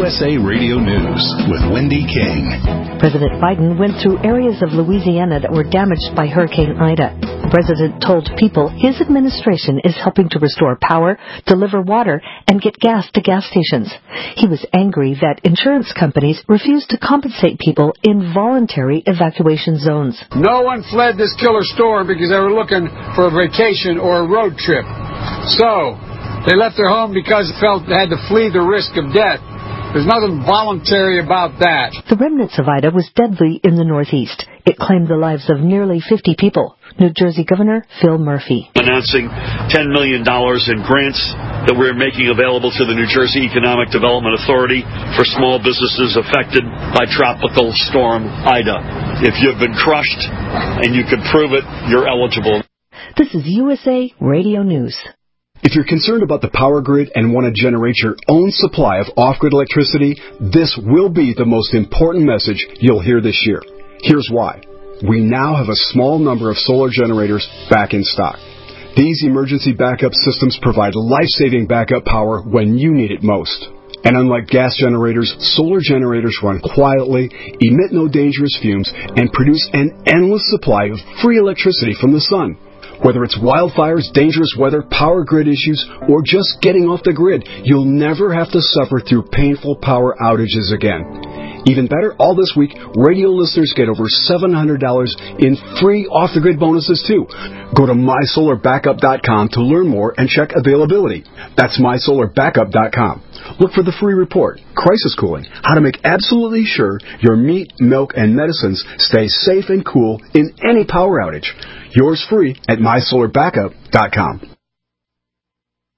USA Radio News with Wendy King. President Biden went through areas of Louisiana that were damaged by Hurricane Ida. The president told people his administration is helping to restore power, deliver water, and get gas to gas stations. He was angry that insurance companies refused to compensate people in voluntary evacuation zones. No one fled this killer storm because they were looking for a vacation or a road trip. So, they left their home because they felt they had to flee the risk of death. There's nothing voluntary about that. The remnants of Ida was deadly in the Northeast. It claimed the lives of nearly 50 people. New Jersey Governor Phil Murphy. Announcing $10 million in grants that we're making available to the New Jersey Economic Development Authority for small businesses affected by Tropical Storm Ida. If you've been crushed and you can prove it, you're eligible. This is USA Radio News. If you're concerned about the power grid and want to generate your own supply of off-grid electricity, this will be the most important message you'll hear this year. Here's why. We now have a small number of solar generators back in stock. These emergency backup systems provide life-saving backup power when you need it most. And unlike gas generators, solar generators run quietly, emit no dangerous fumes, and produce an endless supply of free electricity from the sun. Whether it's wildfires, dangerous weather, power grid issues, or just getting off the grid, you'll never have to suffer through painful power outages again. Even better, all this week, radio listeners get over $700 in free off-the-grid bonuses, too. Go to mysolarbackup.com to learn more and check availability. That's mysolarbackup.com. Look for the free report, Crisis Cooling, how to make absolutely sure your meat, milk, and medicines stay safe and cool in any power outage. Yours free at mysolarbackup.com.